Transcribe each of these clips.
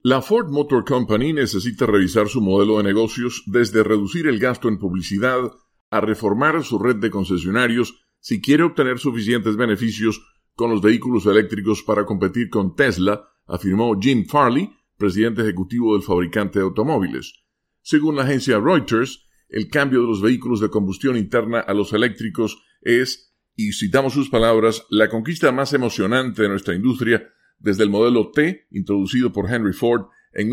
La Ford Motor Company necesita revisar su modelo de negocios desde reducir el gasto en publicidad a reformar su red de concesionarios si quiere obtener suficientes beneficios con los vehículos eléctricos para competir con Tesla, afirmó Jim Farley, presidente ejecutivo del fabricante de automóviles. Según la agencia Reuters, el cambio de los vehículos de combustión interna a los eléctricos es, y citamos sus palabras, la conquista más emocionante de nuestra industria desde el modelo T, introducido por Henry Ford en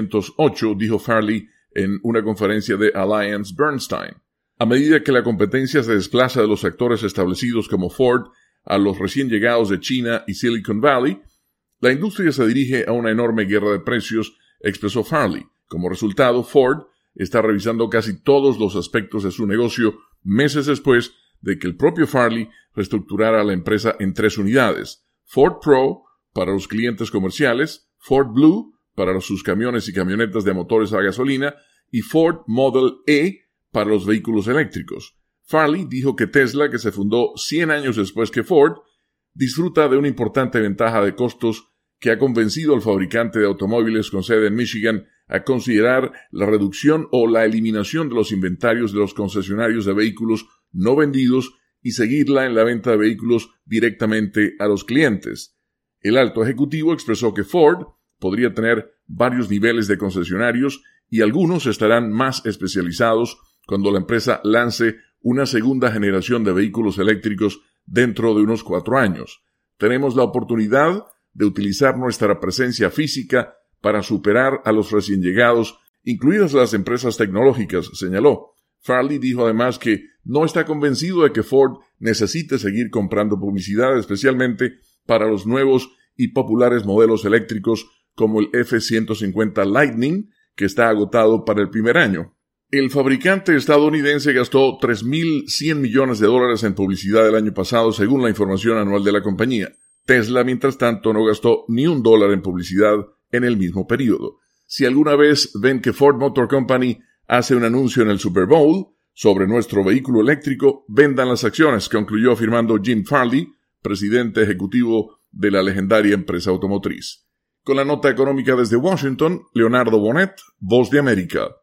1908, dijo Farley en una conferencia de Alliance Bernstein. A medida que la competencia se desplaza de los sectores establecidos como Ford a los recién llegados de China y Silicon Valley, la industria se dirige a una enorme guerra de precios, expresó Farley. Como resultado, Ford está revisando casi todos los aspectos de su negocio meses después de que el propio Farley reestructurara la empresa en 3 unidades: Ford Pro para los clientes comerciales, Ford Blue para sus camiones y camionetas de motores a gasolina y Ford Model E para los vehículos eléctricos. Farley dijo que Tesla, que se fundó 100 años después que Ford, disfruta de una importante ventaja de costos que ha convencido al fabricante de automóviles con sede en Michigan a considerar la reducción o la eliminación de los inventarios de los concesionarios de vehículos no vendidos y seguirla en la venta de vehículos directamente a los clientes. El alto ejecutivo expresó que Ford podría tener varios niveles de concesionarios y algunos estarán más especializados cuando la empresa lance una segunda generación de vehículos eléctricos dentro de unos 4 años. Tenemos la oportunidad de utilizar nuestra presencia física para superar a los recién llegados, incluidas las empresas tecnológicas, señaló. Farley dijo además que no está convencido de que Ford necesite seguir comprando publicidad, especialmente para los nuevos y populares modelos eléctricos como el F-150 Lightning, que está agotado para el primer año. El fabricante estadounidense gastó $3.100 millones en publicidad el año pasado, según la información anual de la compañía. Tesla, mientras tanto, no gastó ni $1 en publicidad en el mismo periodo. Si alguna vez ven que Ford Motor Company hace un anuncio en el Super Bowl sobre nuestro vehículo eléctrico, vendan las acciones, concluyó afirmando Jim Farley, presidente ejecutivo de la legendaria empresa automotriz. Con la nota económica desde Washington, Leonardo Bonet, Voz de América.